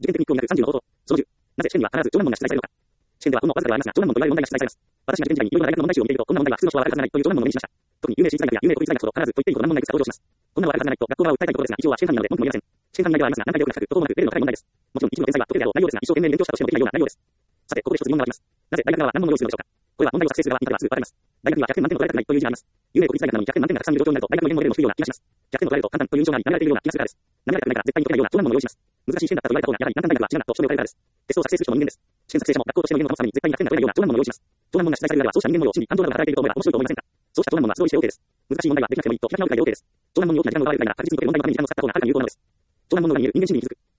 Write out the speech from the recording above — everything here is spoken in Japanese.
受験的に興味なく30のこと。その10。なぜ試験には必ず長難問が出題されるのか。試験ではほんのわずかではありますが、長難問と言われる問題が出題されます。私が受験時代にいろいろな大学の問題集を見ていると、こんな問題は普通の人は笑いがないという長難問を目にしました。特に有名私立大学や有名国立大学ほど必ずと言っていいほど難問がいくつか登場します。こんなのは笑いがないと学校側は訴えたいところですが、一応は試験範囲なので文句も言えません。試験範囲内ではありますが、難解で奥深く、途方もなくレベルの高い問題です。もちろん一部の天才は解けるであろう内容ですが、一生懸命に勉強したとしてもできないような内容です。さて、ここで一つ疑問が湧きます。なぜ大学側は難問を用意するのでしょうか。これは問題を作成する側に至ればすぐわかります。大学には100点満点の取られたくないという意地があります。有名国立大学なのに100点満点がたくさんいる状況になると、大学の言語レベルも低いような気がします。100点を取られると簡単という印象があり、舐められているような気がするからです。舐められたくないから絶対に解けないような長難問を用意します。難しい試験だったと言われた方がやはり難関大学は違うなと人目を変えるからです。テストを作成する人も人間です。試験作成者も学校としての威厳を保つために絶対に100点が取れないような長難問を用意します。長難問が出題されるならばそうした人間模様を真に感情などが働いていると思えば面白いと思いませんか。そうした長難問は素通りして OK です。難しい問題はできなくてもいいと開き直るくらいで OK です。長難問に大きな時間を奪われるくらいなら確実に解ける問題のために時間を使った方がはるかに有効なのです。長難問の裏にいる人間心理に気づく。